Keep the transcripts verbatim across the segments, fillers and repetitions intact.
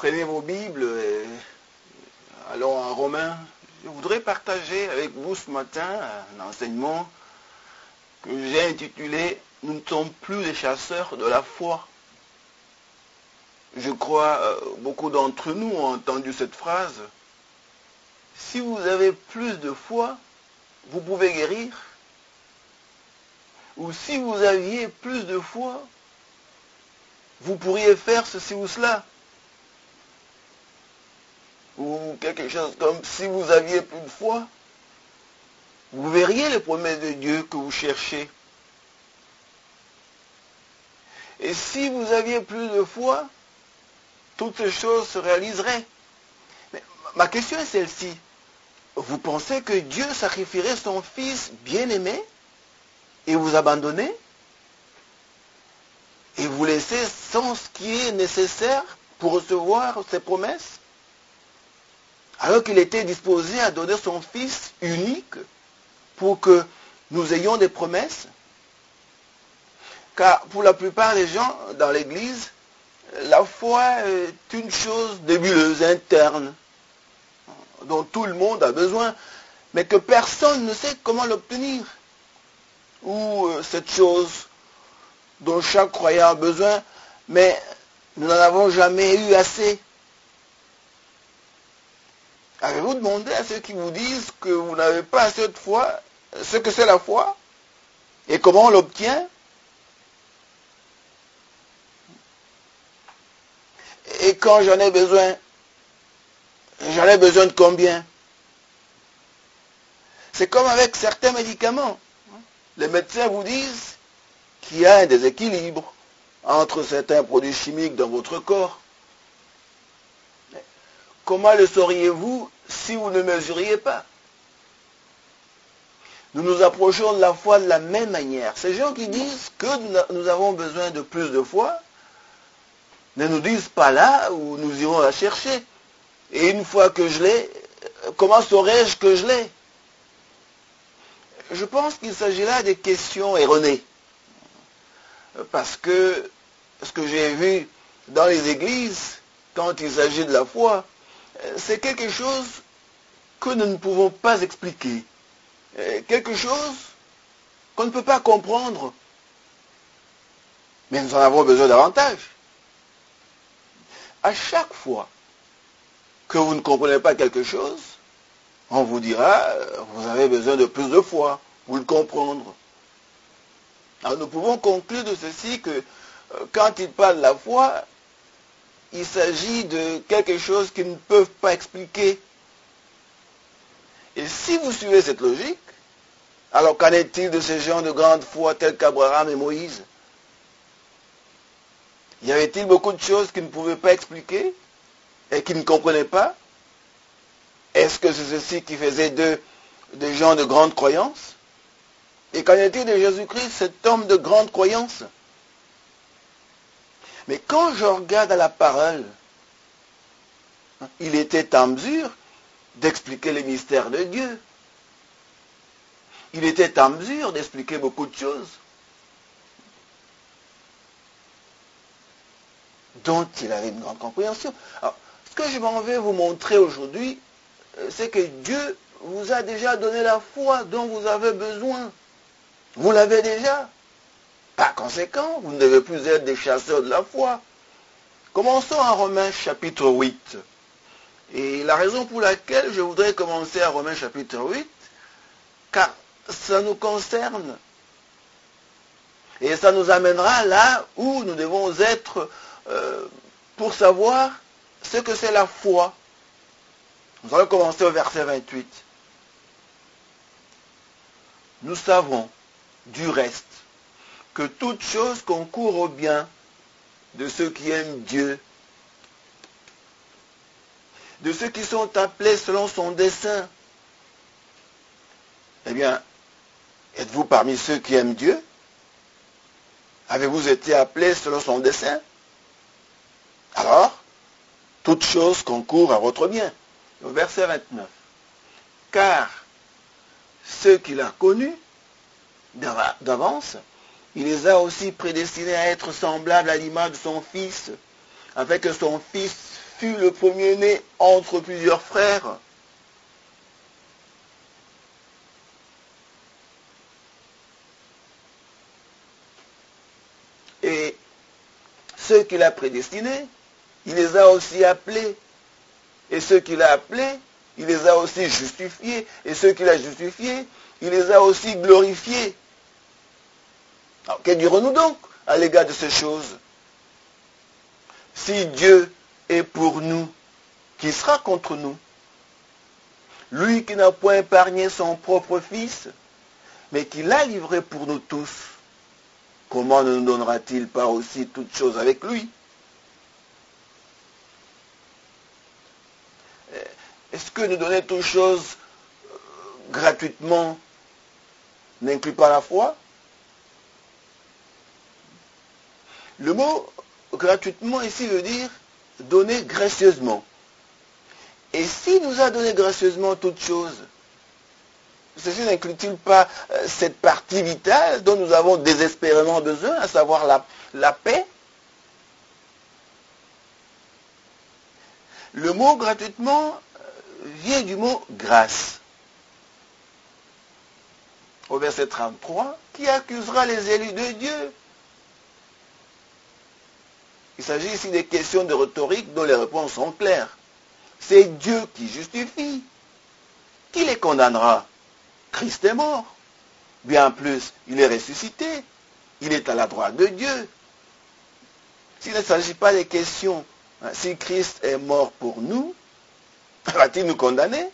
Prenez vos Bibles et allons en Romains. Je voudrais partager avec vous ce matin un enseignement que j'ai intitulé « Nous ne sommes plus les chasseurs de la foi ». Je crois euh, beaucoup d'entre nous ont entendu cette phrase. Si vous avez plus de foi, vous pouvez guérir. Ou si vous aviez plus de foi, vous pourriez faire ceci ou cela. Ou quelque chose comme si vous aviez plus de foi, vous verriez les promesses de Dieu que vous cherchez. Et si vous aviez plus de foi, toutes ces choses se réaliseraient. Mais ma question est celle-ci. Vous pensez que Dieu sacrifierait son Fils bien-aimé et vous abandonner et vous laisser sans ce qui est nécessaire pour recevoir ses promesses? Alors qu'il était disposé à donner son Fils unique pour que nous ayons des promesses. Car pour la plupart des gens dans l'Église, la foi est une chose nébuleuse, interne, dont tout le monde a besoin, mais que personne ne sait comment l'obtenir. Ou cette chose dont chaque croyant a besoin, mais nous n'en avons jamais eu assez. Avez-vous demandé à ceux qui vous disent que vous n'avez pas assez de foi, ce que c'est la foi et comment on l'obtient? Et quand j'en ai besoin, j'en ai besoin de combien? C'est comme avec certains médicaments. Les médecins vous disent qu'il y a un déséquilibre entre certains produits chimiques dans votre corps. Comment le sauriez-vous si vous ne mesuriez pas? Nous nous approchons de la foi de la même manière. Ces gens qui disent que nous avons besoin de plus de foi ne nous disent pas là où nous irons la chercher. Et une fois que je l'ai, comment saurais-je que je l'ai? Je pense qu'il s'agit là des questions erronées. Parce que ce que j'ai vu dans les églises, quand il s'agit de la foi, c'est quelque chose que nous ne pouvons pas expliquer. Quelque chose qu'on ne peut pas comprendre. Mais nous en avons besoin davantage. À chaque fois que vous ne comprenez pas quelque chose, on vous dira, vous avez besoin de plus de foi pour le comprendre. Alors nous pouvons conclure de ceci que quand il parle de la foi, il s'agit de quelque chose qu'ils ne peuvent pas expliquer. Et si vous suivez cette logique, alors qu'en est-il de ces gens de grande foi tels qu'Abraham et Moïse? Y avait-il beaucoup de choses qu'ils ne pouvaient pas expliquer et qu'ils ne comprenaient pas? Est-ce que c'est ceci qui faisait d'eux des gens de grande croyance? Et qu'en est-il de Jésus-Christ, cet homme de grande croyance? Mais quand je regarde à la parole, il était en mesure d'expliquer les mystères de Dieu. Il était en mesure d'expliquer beaucoup de choses dont il avait une grande compréhension. Alors, ce que je m'en vais vous montrer aujourd'hui, c'est que Dieu vous a déjà donné la foi dont vous avez besoin. Vous l'avez déjà. Par conséquent, vous ne devez plus être des chasseurs de la foi. Commençons en Romains chapitre huit. Et la raison pour laquelle je voudrais commencer à Romains chapitre huit, car ça nous concerne. Et ça nous amènera là où nous devons être euh, pour savoir ce que c'est la foi. Nous allons commencer au verset vingt-huit. Nous savons du reste que toute chose concourt au bien de ceux qui aiment Dieu, de ceux qui sont appelés selon son dessein. Eh bien, êtes-vous parmi ceux qui aiment Dieu? Avez-vous été appelés selon son dessein? Alors, toute chose concourt à votre bien. Au verset vingt-neuf. Car ceux qu'il a connus d'avance, il les a aussi prédestinés à être semblables à l'image de son Fils, afin que son Fils fut le premier-né entre plusieurs frères. Et ceux qu'il a prédestinés, il les a aussi appelés. Et ceux qu'il a appelés, il les a aussi justifiés. Et ceux qu'il a justifiés, il les a aussi glorifiés. Alors, que dirons-nous donc à l'égard de ces choses? Si Dieu est pour nous, qui sera contre nous? Lui qui n'a point épargné son propre Fils, mais qui l'a livré pour nous tous, comment ne nous donnera-t-il pas aussi toutes choses avec lui? Est-ce que nous donner toutes choses gratuitement n'inclut pas la foi? Le mot gratuitement ici veut dire donner gracieusement. Et s'il nous a donné gracieusement toutes choses, ceci n'inclut-il pas cette partie vitale dont nous avons désespérément besoin, à savoir la, la paix? Le mot gratuitement vient du mot grâce. Au verset trente-trois, qui accusera les élus de Dieu? Il s'agit ici des questions de rhétorique dont les réponses sont claires. C'est Dieu qui justifie. Qui les condamnera? Christ est mort. Bien plus, il est ressuscité. Il est à la droite de Dieu. S'il ne s'agit pas des questions, hein, si Christ est mort pour nous, va-t-il nous condamner?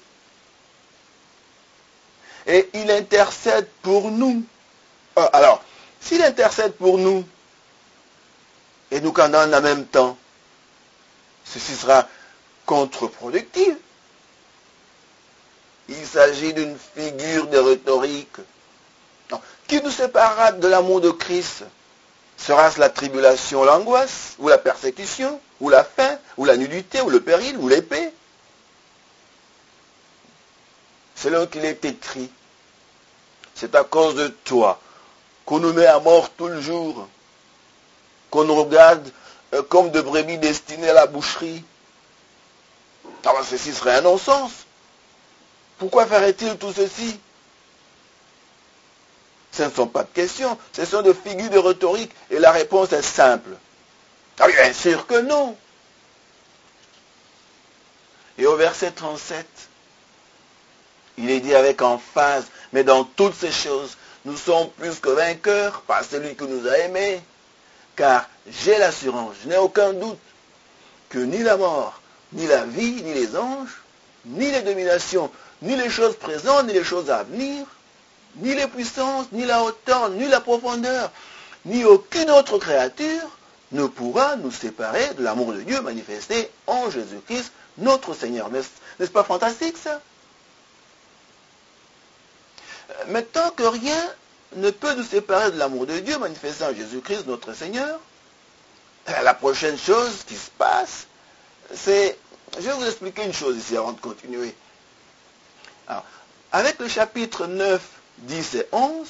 Et il intercède pour nous. Alors, s'il intercède pour nous et nous condamne en même temps, ceci sera contre-productif. Il s'agit d'une figure de rhétorique. Non. Qui nous séparera de l'amour de Christ? Sera-ce la tribulation, l'angoisse, ou la persécution, ou la faim, ou la nudité, ou le péril, ou l'épée? Selon qu'il est écrit, c'est à cause de toi qu'on nous met à mort tout le jour, qu'on nous regarde euh, comme de brebis destinées à la boucherie. Alors ceci serait un non-sens. Pourquoi ferait-il tout ceci? Ce ne sont pas de questions, ce sont des figures de rhétorique, et la réponse est simple. Ah, bien sûr que non. Et au verset trente-sept, il est dit avec emphase, mais dans toutes ces choses, nous sommes plus que vainqueurs par celui qui nous a aimés, car j'ai l'assurance, je n'ai aucun doute, que ni la mort, ni la vie, ni les anges, ni les dominations, ni les choses présentes, ni les choses à venir, ni les puissances, ni la hauteur, ni la profondeur, ni aucune autre créature ne pourra nous séparer de l'amour de Dieu manifesté en Jésus-Christ, notre Seigneur. N'est-ce pas fantastique ça? Maintenant que rien ne peut nous séparer de l'amour de Dieu manifesté en Jésus-Christ, notre Seigneur, la prochaine chose qui se passe, c'est... Je vais vous expliquer une chose ici avant de continuer. Alors, avec le chapitre neuf, dix et onze,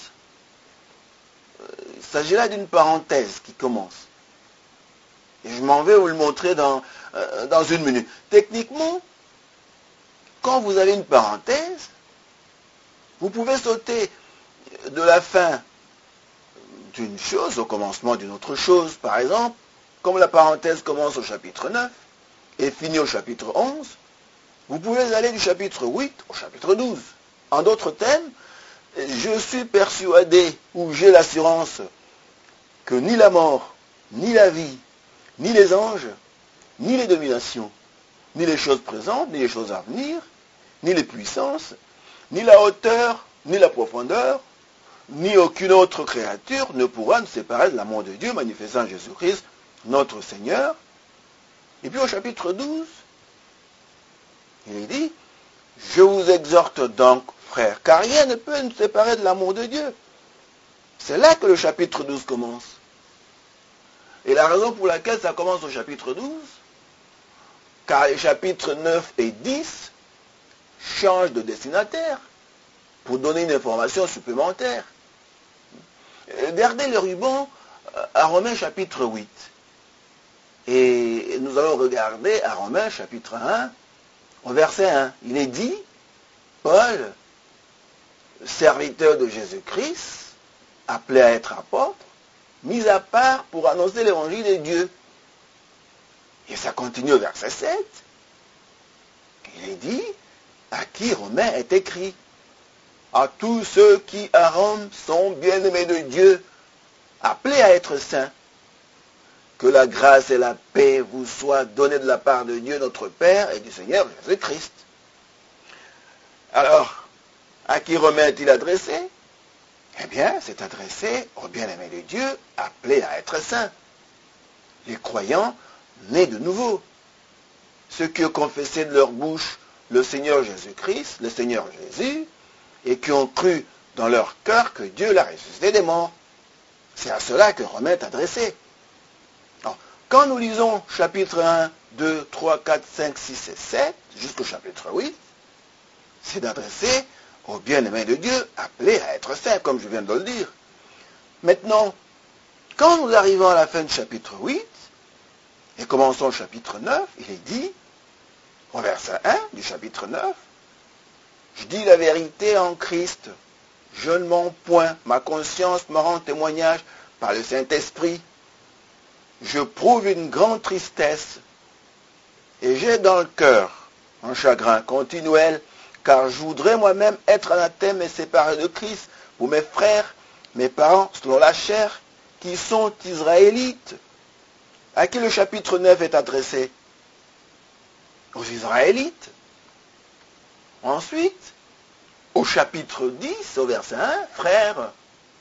il s'agit là d'une parenthèse qui commence. Et je m'en vais vous le montrer dans, euh, dans une minute. Techniquement, quand vous avez une parenthèse, vous pouvez sauter de la fin d'une chose au commencement d'une autre chose. Par exemple, comme la parenthèse commence au chapitre neuf et finit au chapitre onze, vous pouvez aller du chapitre huit au chapitre douze. En d'autres termes, je suis persuadé, ou j'ai l'assurance, que ni la mort, ni la vie, ni les anges, ni les dominations, ni les choses présentes, ni les choses à venir, ni les puissances, ni la hauteur, ni la profondeur, ni aucune autre créature ne pourra nous séparer de l'amour de Dieu manifestant en Jésus-Christ, notre Seigneur. Et puis au chapitre douze, il est dit, je vous exhorte donc, frères, car rien ne peut nous séparer de l'amour de Dieu. C'est là que le chapitre douze commence. Et la raison pour laquelle ça commence au chapitre douze, car les chapitres neuf et dix changent de destinataire pour donner une information supplémentaire. Gardez le ruban à Romains chapitre huit. Et nous allons regarder à Romains chapitre un, au verset un. Il est dit, Paul, serviteur de Jésus-Christ, appelé à être apôtre, mis à part pour annoncer l'évangile de Dieu. Et ça continue au verset sept. Il est dit, à qui Romains est écrit, à tous ceux qui à Rome sont bien-aimés de Dieu, appelés à être saints, que la grâce et la paix vous soient données de la part de Dieu notre Père et du Seigneur Jésus-Christ. Alors, à qui Romain est-il adressé? Eh bien, c'est adressé aux bien-aimés de Dieu, appelés à être saints. Les croyants nés de nouveau. Ceux qui ont confessé de leur bouche le Seigneur Jésus-Christ, le Seigneur Jésus, et qui ont cru dans leur cœur que Dieu l'a ressuscité des morts. C'est à cela que Romain est adressé. Alors, quand nous lisons chapitre un, deux, trois, quatre, cinq, six et sept, jusqu'au chapitre huit, c'est d'adresser aux bien-aimés de Dieu, appelés à être saints, comme je viens de le dire. Maintenant, quand nous arrivons à la fin du chapitre huit, et commençons le chapitre neuf, il est dit, au verset un du chapitre neuf, « Je dis la vérité en Christ, je ne mens point, ma conscience me rend témoignage par le Saint-Esprit. Je prouve une grande tristesse, et j'ai dans le cœur un chagrin continuel, car je voudrais moi-même être anathème et séparé de Christ pour mes frères, mes parents, selon la chair, qui sont israélites. » À qui le chapitre neuf est adressé? Aux Israélites. Ensuite, au chapitre dix, au verset un, « Frères,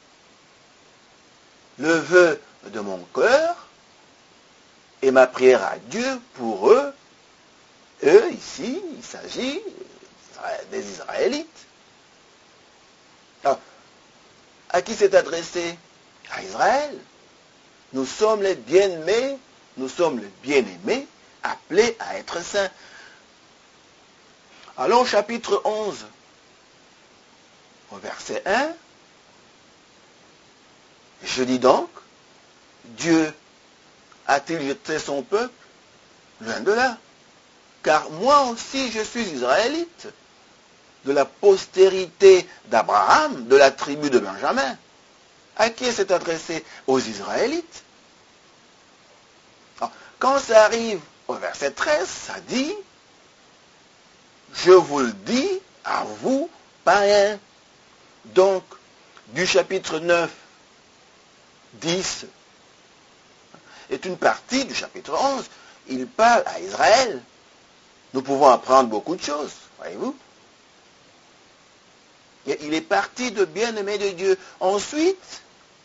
le vœu de mon cœur et ma prière à Dieu pour eux, eux, ici, il s'agit des Israélites. » Alors, à qui c'est adressé? À Israël. Nous sommes les bien-aimés, nous sommes les bien-aimés, appelés à être saints. Allons au chapitre onze, au verset un. Je dis donc, Dieu a-t-il jeté son peuple? Loin de là. Car moi aussi je suis israélite, de la postérité d'Abraham, de la tribu de Benjamin. À qui c'est adressé? Aux Israélites. Alors, quand ça arrive au verset treize, ça dit, je vous le dis à vous, païens. Donc, du chapitre neuf, dix, est une partie du chapitre onze. Il parle à Israël. Nous pouvons apprendre beaucoup de choses, voyez-vous. Il est parti de bien-aimés de Dieu. Ensuite,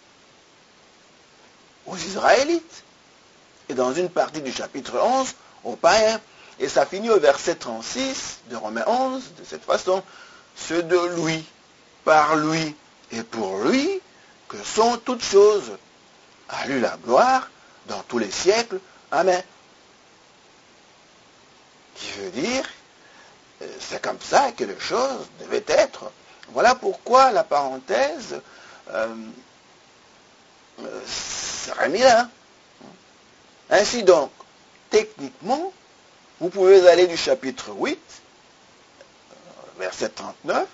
aux Israélites. Et dans une partie du chapitre onze, aux païens. Et ça finit au verset trente-six de Romains onze, de cette façon. C'est de lui, par lui et pour lui que sont toutes choses. À lui la gloire dans tous les siècles. Amen. Qui veut dire, c'est comme ça que les choses devaient être. Voilà pourquoi la parenthèse euh, serait mise là. Ainsi donc, techniquement, vous pouvez aller du chapitre huit, verset trente-neuf,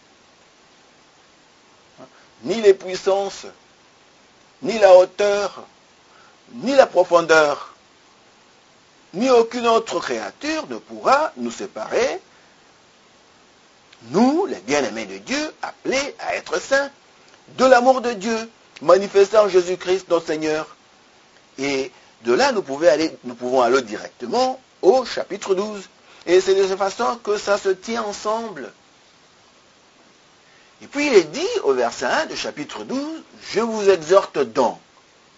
ni les puissances, ni la hauteur, ni la profondeur, ni aucune autre créature ne pourra nous séparer, nous, les bien-aimés de Dieu, appelés à être saints, de l'amour de Dieu, manifesté en Jésus-Christ, notre Seigneur. Et de là, nous pouvons aller, nous pouvons aller directement au chapitre douze. Et c'est de cette façon que ça se tient ensemble. Et puis il est dit au verset un du chapitre douze, « Je vous exhorte donc, frères. »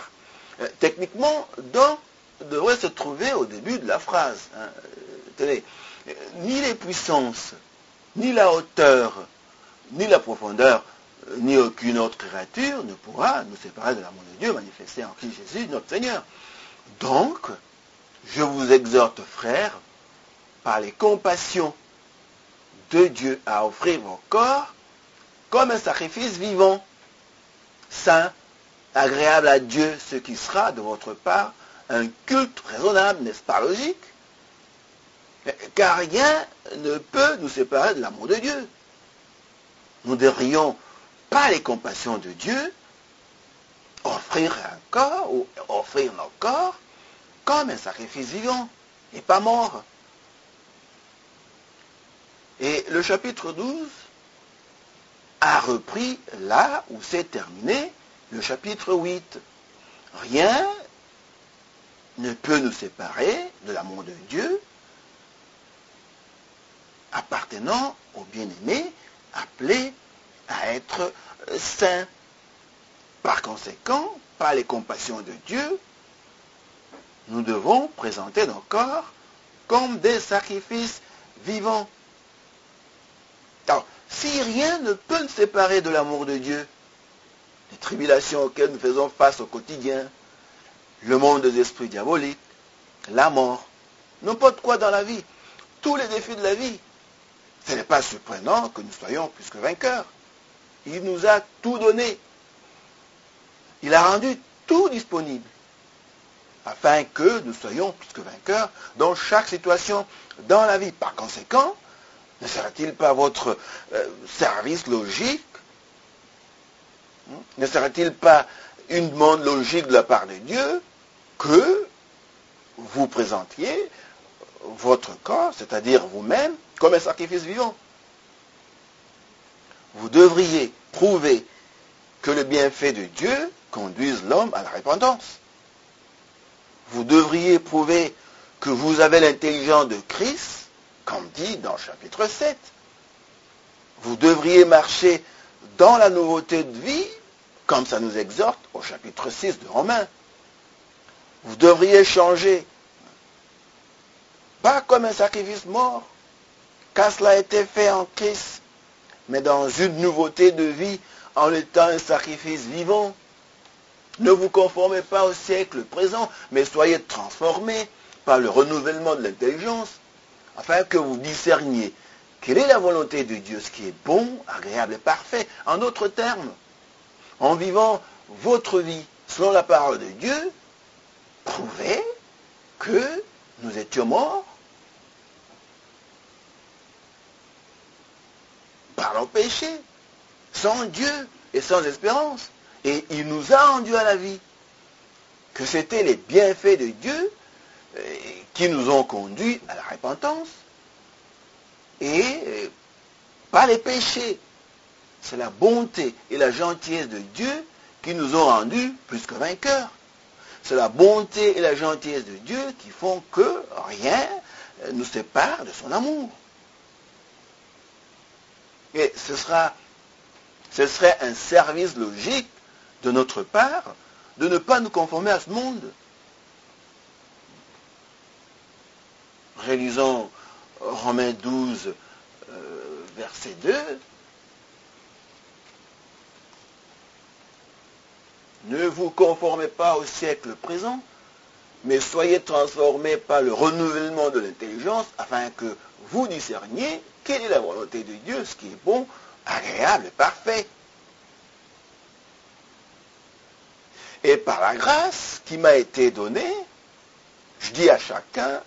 Euh, techniquement, « donc » devrait se trouver au début de la phrase. Hein. Euh, tenez, euh, ni les puissances, ni la hauteur, ni la profondeur, euh, ni aucune autre créature ne pourra nous séparer de l'amour de Dieu manifesté en Christ Jésus, notre Seigneur. Donc, je vous exhorte, frères, par les compassions de Dieu, à offrir vos corps comme un sacrifice vivant, saint, agréable à Dieu, ce qui sera de votre part un culte raisonnable, n'est-ce pas logique? Car rien ne peut nous séparer de l'amour de Dieu. Nous ne devrions, par les compassions de Dieu, offrir un corps ou offrir nos corps comme un sacrifice vivant et pas mort. Et le chapitre douze a repris là où s'est terminé le chapitre huit. Rien ne peut nous séparer de l'amour de Dieu appartenant au bien-aimé appelé à être saint. Par conséquent, par les compassions de Dieu, nous devons présenter nos corps comme des sacrifices vivants. Alors, si rien ne peut nous séparer de l'amour de Dieu, les tribulations auxquelles nous faisons face au quotidien, le monde des esprits diaboliques, la mort, n'importe quoi dans la vie, tous les défis de la vie, ce n'est pas surprenant que nous soyons plus que vainqueurs. Il nous a tout donné. Il a rendu tout disponible afin que nous soyons plus que vainqueurs dans chaque situation dans la vie. Par conséquent, ne serait-il pas votre euh, service logique, hein, ne serait-il pas une demande logique de la part de Dieu que vous présentiez votre corps, c'est-à-dire vous-même, comme un sacrifice vivant? Vous devriez prouver que le bienfait de Dieu conduise l'homme à la repentance. Vous devriez prouver que vous avez l'intelligence de Christ, comme dit dans le chapitre sept. Vous devriez marcher dans la nouveauté de vie, comme ça nous exhorte au chapitre six de Romains. Vous devriez changer, pas comme un sacrifice mort, car cela a été fait en Christ, mais dans une nouveauté de vie en étant un sacrifice vivant. Ne vous conformez pas au siècle présent, mais soyez transformés par le renouvellement de l'intelligence, afin que vous discerniez quelle est la volonté de Dieu, ce qui est bon, agréable et parfait. En d'autres termes, en vivant votre vie selon la parole de Dieu, prouvez que nous étions morts par nos péchés, sans Dieu et sans espérance. Et il nous a rendus à la vie. Que c'était les bienfaits de Dieu qui nous ont conduits à la repentance et pas les péchés. C'est la bonté et la gentillesse de Dieu qui nous ont rendus plus que vainqueurs. C'est la bonté et la gentillesse de Dieu qui font que rien nous sépare de son amour. Et ce sera, ce serait un service logique de notre part de ne pas nous conformer à ce monde. Rélisons Romains douze, euh, verset deux. Ne vous conformez pas au siècle présent, mais soyez transformés par le renouvellement de l'intelligence, afin que vous discerniez quelle est la volonté de Dieu, ce qui est bon, agréable et parfait. Et par la grâce qui m'a été donnée, je dis à chacun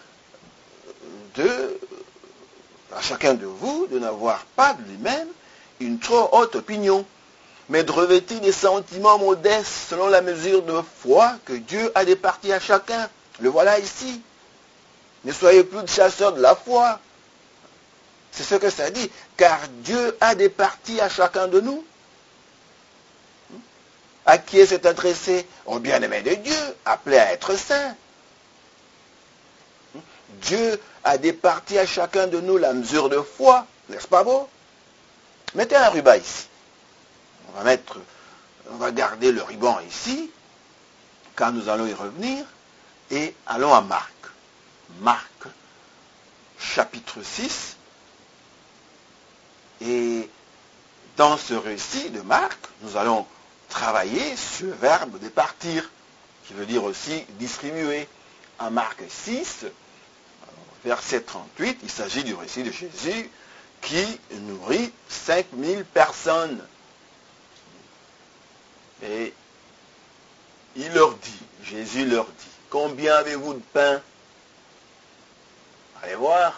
de, à chacun de vous de n'avoir pas de lui-même une trop haute opinion, mais de revêtir des sentiments modestes selon la mesure de foi que Dieu a départie à chacun. Le voilà ici. Ne soyez plus de chasseurs de la foi. C'est ce que ça dit, car Dieu a départi à chacun de nous. À qui est cet adressé? Au bien-aimé de Dieu, appelé à être saint. Dieu a départi à chacun de nous la mesure de foi, n'est-ce pas beau? Mettez un ruban ici. On va mettre, on va garder le ruban ici, car nous allons y revenir, et allons à Marc. Marc, chapitre six, et dans ce récit de Marc, nous allons travailler sur le verbe départir, qui veut dire aussi distribuer. En Marc six, verset trente-huit, il s'agit du récit de Jésus qui nourrit cinq mille personnes. Et il leur dit, Jésus leur dit, combien avez-vous de pain? Allez voir.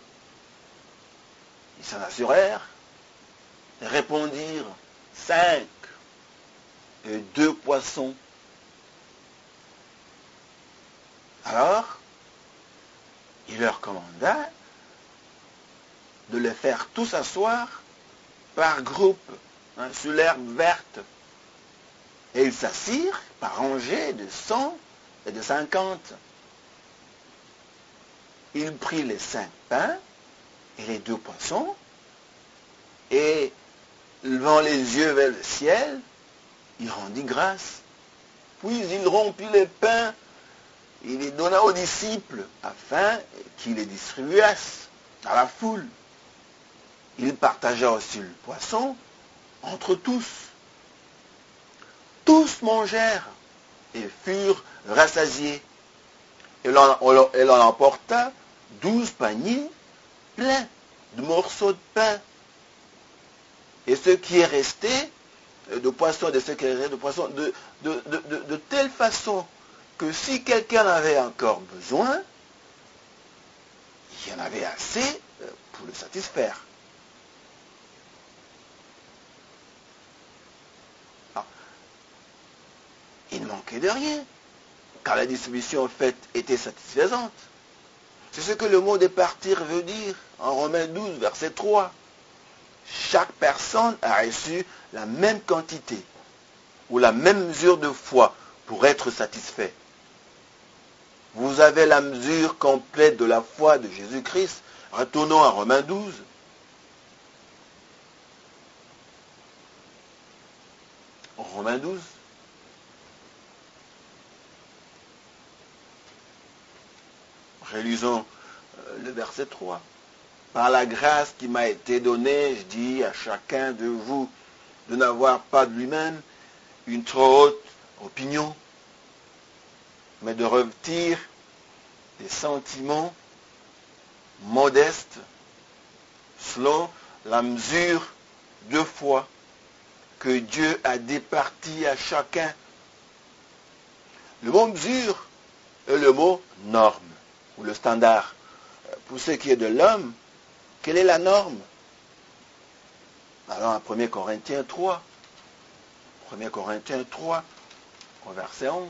Ils s'en assurèrent et répondirent, cinq et deux poissons. Alors, il leur commanda de les faire tous asseoir par groupe, hein, sur l'herbe verte. Et ils s'assirent par rangées de cent et de cinquante. Il prit les cinq pains et les deux poissons, et levant les yeux vers le ciel, il rendit grâce. Puis il rompit les pains, il les donna aux disciples, afin qu'ils les distribuassent à la foule. Il partagea aussi le poisson entre tous. Tous mangèrent et furent rassasiés. Et l'on, on en emporta douze paniers pleins de morceaux de pain. Et ce qui est resté de poisson, de ce qui est resté de poisson, de, de, de, de, de telle façon que si quelqu'un avait encore besoin, il y en avait assez pour le satisfaire. Alors, il ne manquait de rien, car la distribution faite était satisfaisante. C'est ce que le mot départir veut dire en Romains douze, verset trois. Chaque personne a reçu la même quantité ou la même mesure de foi pour être satisfait. Vous avez la mesure complète de la foi de Jésus-Christ. Retournons à Romains douze. Romains douze. Relisons le verset trois. Par la grâce qui m'a été donnée, je dis à chacun de vous de n'avoir pas de lui-même une trop haute opinion, mais de revêtir des sentiments modestes selon la mesure de foi que Dieu a départie à chacun. Le mot mesure est le mot norme ou le standard. Pour ce qui est de l'homme, quelle est la norme? Alors, en premier Corinthiens trois, premier Corinthiens trois, au verset onze.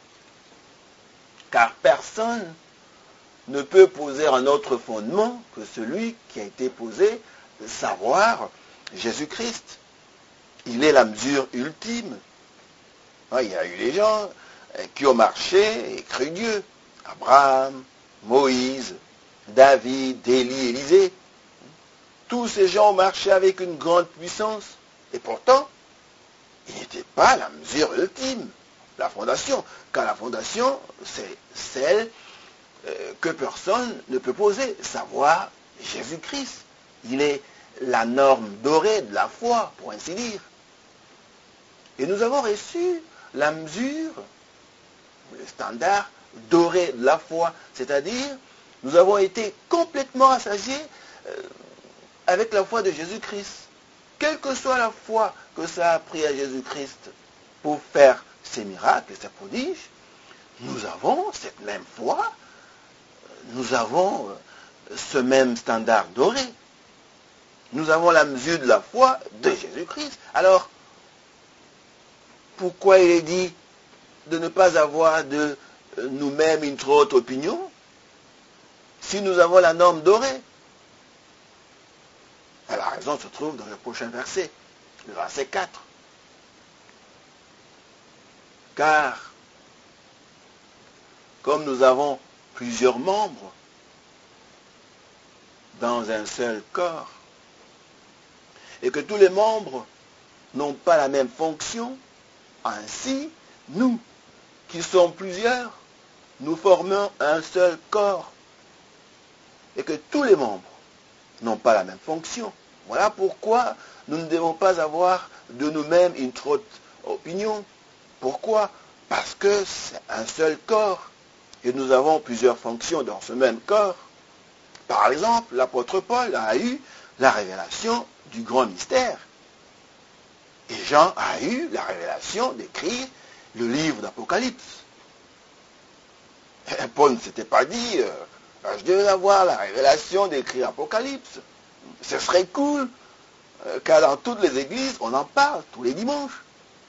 Car personne ne peut poser un autre fondement que celui qui a été posé, savoir Jésus-Christ. Il est la mesure ultime. Il y a eu des gens qui ont marché et cru Dieu. Abraham, Moïse, David, Élie, Élisée. Tous ces gens ont marché avec une grande puissance. Et pourtant, il n'était pas la mesure ultime, la fondation. Car la fondation, c'est celle euh, que personne ne peut poser, savoir Jésus-Christ. Il est la norme dorée de la foi, pour ainsi dire. Et nous avons reçu la mesure, le standard doré de la foi, c'est-à-dire nous avons été complètement assasiés euh, avec la foi de Jésus-Christ. Quelle que soit la foi que ça a pris à Jésus-Christ pour faire ces miracles et ces prodiges, nous avons cette même foi, nous avons ce même standard doré. Nous avons la mesure de la foi de Jésus-Christ. Alors, pourquoi il est dit de ne pas avoir de nous-mêmes une trop haute opinion si nous avons la norme dorée? La raison se trouve dans le prochain verset, le verset quatre. Car, comme nous avons plusieurs membres dans un seul corps, et que tous les membres n'ont pas la même fonction, ainsi, nous, qui sommes plusieurs, nous formons un seul corps, et que tous les membres n'ont pas la même fonction. Voilà pourquoi nous ne devons pas avoir de nous-mêmes une trop haute opinion. Pourquoi? Parce que c'est un seul corps, et nous avons plusieurs fonctions dans ce même corps. Par exemple, l'apôtre Paul a eu la révélation du grand mystère. Et Jean a eu la révélation d'écrire le livre d'Apocalypse. Paul ne s'était pas dit, euh, je devais avoir la révélation d'écrire Apocalypse. Ce serait cool, euh, car dans toutes les églises, on en parle tous les dimanches.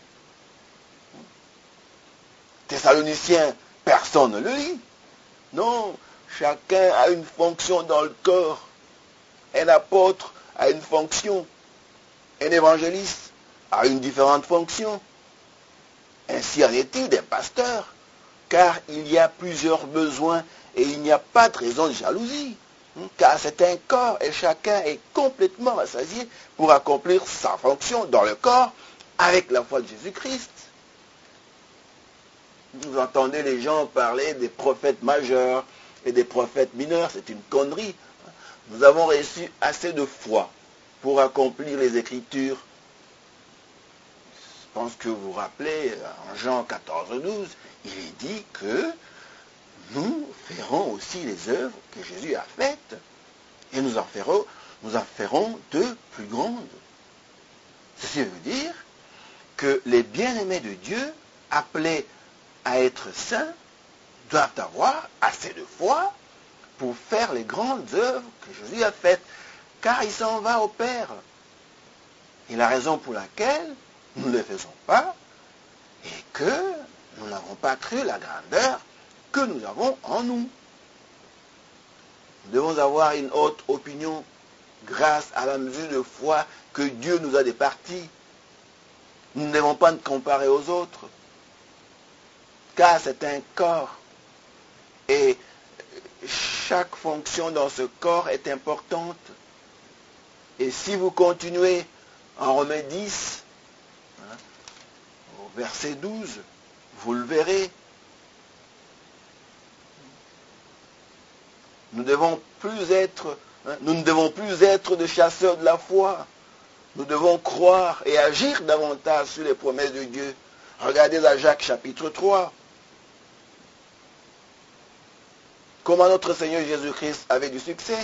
Thessaloniciens, personne ne le lit. Non, chacun a une fonction dans le corps. Un apôtre a une fonction. Un évangéliste a une différente fonction. Ainsi en est-il des pasteurs, car il y a plusieurs besoins et il n'y a pas de raison de jalousie, car c'est un corps et chacun est complètement rassasié pour accomplir sa fonction dans le corps avec la foi de Jésus-Christ. Vous entendez les gens parler des prophètes majeurs et des prophètes mineurs, c'est une connerie. Nous avons reçu assez de foi pour accomplir les Écritures. Je pense que vous vous rappelez, en Jean quatorze, douze, il est dit que nous ferons aussi les œuvres que Jésus a faites, et nous en ferons, nous en ferons de plus grandes. Ceci veut dire que les bien-aimés de Dieu, appelés à être saints, doivent avoir assez de foi pour faire les grandes œuvres que Jésus a faites, car il s'en va au Père. Et la raison pour laquelle nous ne le faisons pas est que nous n'avons pas cru la grandeur que nous avons en nous. Nous devons avoir une haute opinion grâce à la mesure de foi que Dieu nous a départis. Nous ne devons pas nous comparer aux autres, car c'est un corps et chaque fonction dans ce corps est importante. Et si vous continuez en Romains dix, hein, au verset douze, vous le verrez. Nous devons plus être, hein, nous ne devons plus être des chasseurs de la foi. Nous devons croire et agir davantage sur les promesses de Dieu. Regardez à Jacques chapitre trois. Comment notre Seigneur Jésus-Christ avait du succès.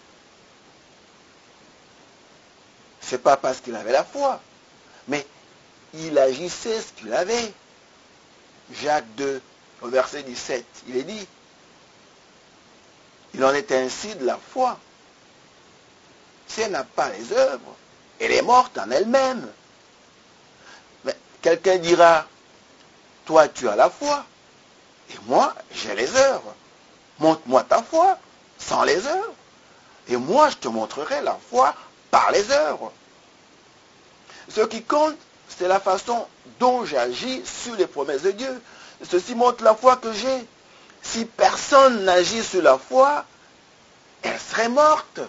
Ce n'est pas parce qu'il avait la foi, mais il agissait ce qu'il avait. Jacques deux, au verset dix-sept, il est dit, il en est ainsi de la foi. Si elle n'a pas les œuvres, elle est morte en elle-même. Mais quelqu'un dira, toi tu as la foi, et moi j'ai les œuvres. Montre-moi ta foi sans les œuvres, et moi je te montrerai la foi par les œuvres. Ce qui compte, c'est la façon dont j'agis sur les promesses de Dieu. Ceci montre la foi que j'ai. Si personne n'agit sur la foi, elle serait morte.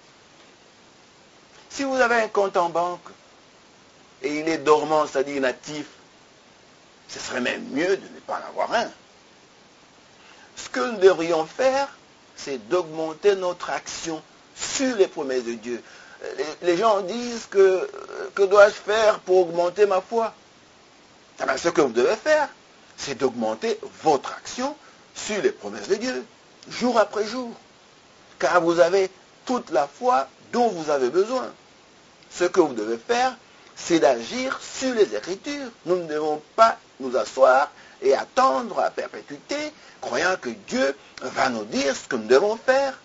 Si vous avez un compte en banque et il est dormant, c'est-à-dire inactif, ce serait même mieux de ne pas en avoir un. Ce que nous devrions faire, c'est d'augmenter notre action sur les promesses de Dieu. Les gens disent que, que dois-je faire pour augmenter ma foi? Eh bien, ce que vous devez faire, c'est d'augmenter votre action sur les promesses de Dieu, jour après jour. Car vous avez toute la foi dont vous avez besoin. Ce que vous devez faire, c'est d'agir sur les Écritures. Nous ne devons pas nous asseoir et attendre à perpétuité, croyant que Dieu va nous dire ce que nous devons faire.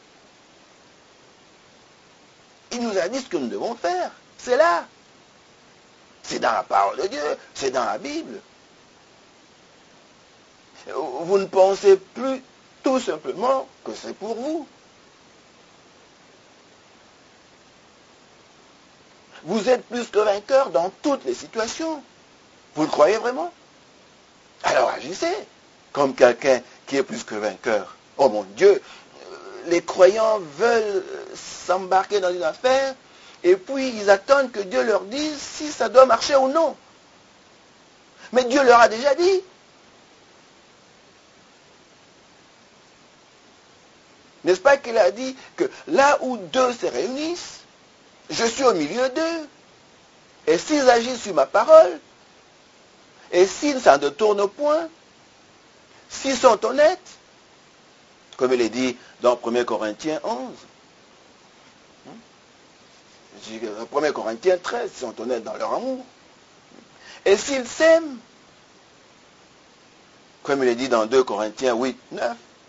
Il nous a dit ce que nous devons faire. C'est là. C'est dans la parole de Dieu. C'est dans la Bible. Vous ne pensez plus tout simplement que c'est pour vous. Vous êtes plus que vainqueur dans toutes les situations. Vous le croyez vraiment? Alors agissez comme quelqu'un qui est plus que vainqueur. Oh mon Dieu, les croyants veulent s'embarquer dans une affaire et puis ils attendent que Dieu leur dise si ça doit marcher ou non. Mais Dieu leur a déjà dit. N'est-ce pas qu'il a dit que là où deux se réunissent, je suis au milieu d'eux. Et s'ils agissent sur ma parole, et s'ils s'en détournent au point, s'ils sont honnêtes, comme il est dit dans premier Corinthiens onze, premier Corinthiens treize, ils sont honnêtes dans leur amour, et s'ils s'aiment, comme il est dit dans deux Corinthiens huit, neuf,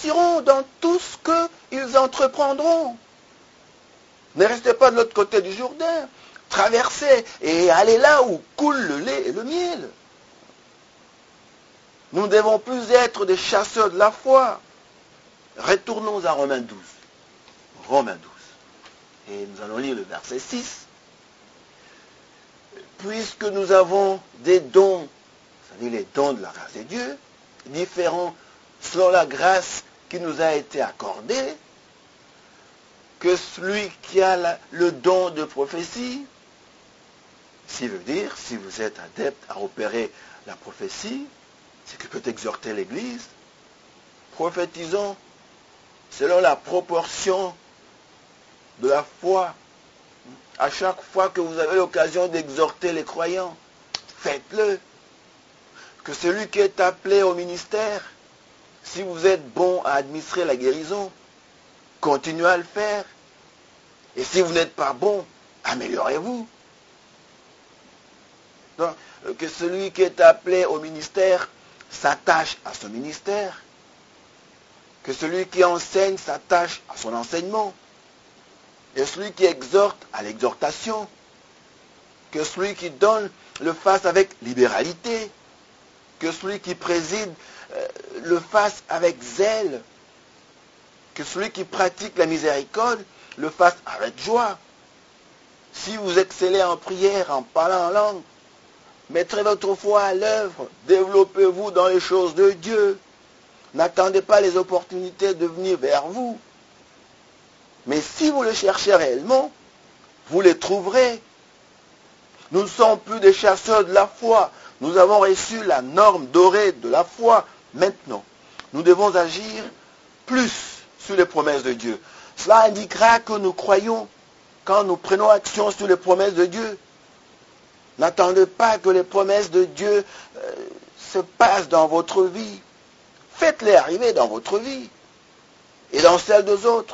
réussiront dans tout ce qu'ils entreprendront. Ne restez pas de l'autre côté du Jourdain. Traversez et allez là où coule le lait et le miel. Nous ne devons plus être des chasseurs de la foi. Retournons à Romains douze. Romains douze. Et nous allons lire le verset six. Puisque nous avons des dons, c'est-à-dire les dons de la grâce de Dieu, différents selon la grâce qui nous a été accordée, que celui qui a la, le don de prophétie, s'il veut dire, si vous êtes adepte à opérer la prophétie, c'est qu'il peut exhorter l'Église, prophétisons selon la proportion de la foi. À chaque fois que vous avez l'occasion d'exhorter les croyants, faites-le. Que celui qui est appelé au ministère, si vous êtes bon à administrer la guérison, continuez à le faire. Et si vous n'êtes pas bon, améliorez-vous. Donc, que celui qui est appelé au ministère s'attache à son ministère. Que celui qui enseigne s'attache à son enseignement. Et celui qui exhorte à l'exhortation. Que celui qui donne le fasse avec libéralité. Que celui qui préside euh, le fasse avec zèle. Que celui qui pratique la miséricorde le fasse avec joie. Si vous excellez en prière, en parlant en langue, mettrez votre foi à l'œuvre, développez-vous dans les choses de Dieu. N'attendez pas les opportunités de venir vers vous. Mais si vous le cherchez réellement, vous les trouverez. Nous ne sommes plus des chasseurs de la foi. Nous avons reçu la norme dorée de la foi. Maintenant, nous devons agir plus sur les promesses de Dieu. Cela indiquera que nous croyons quand nous prenons action sur les promesses de Dieu. N'attendez pas que les promesses de Dieu euh, se passent dans votre vie. Faites-les arriver dans votre vie et dans celle des autres.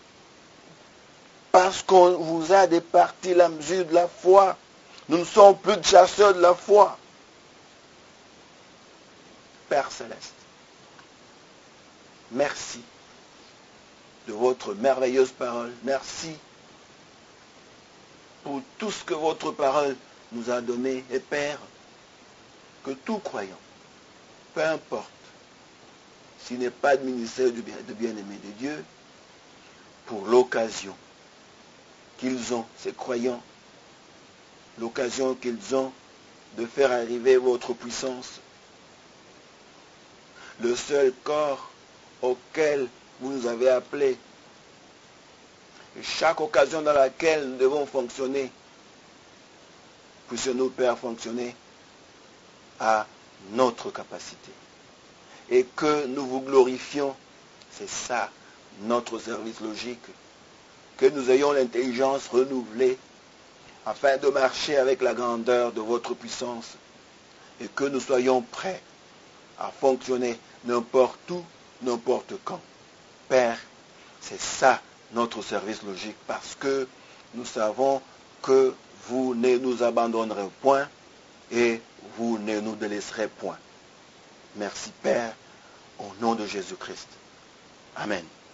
Parce qu'on vous a départi la mesure de la foi. Nous ne sommes plus de chasseurs de la foi. Père Céleste, merci de votre merveilleuse parole. Merci pour tout ce que votre parole nous a donné. Et Père, que tout croyant, peu importe s'il n'est pas de ministère de bien-aimé de Dieu, pour l'occasion qu'ils ont, ces croyants, l'occasion qu'ils ont de faire arriver votre puissance, le seul corps auquel vous nous avez appelés, chaque occasion dans laquelle nous devons fonctionner, puissions-nous, Père, fonctionner à notre capacité. Et que nous vous glorifions, c'est ça notre service logique, que nous ayons l'intelligence renouvelée afin de marcher avec la grandeur de votre puissance et que nous soyons prêts à fonctionner n'importe où, n'importe quand. Père, c'est ça notre service logique parce que nous savons que vous ne nous abandonnerez point et vous ne nous délaisserez point. Merci Père, au nom de Jésus-Christ. Amen.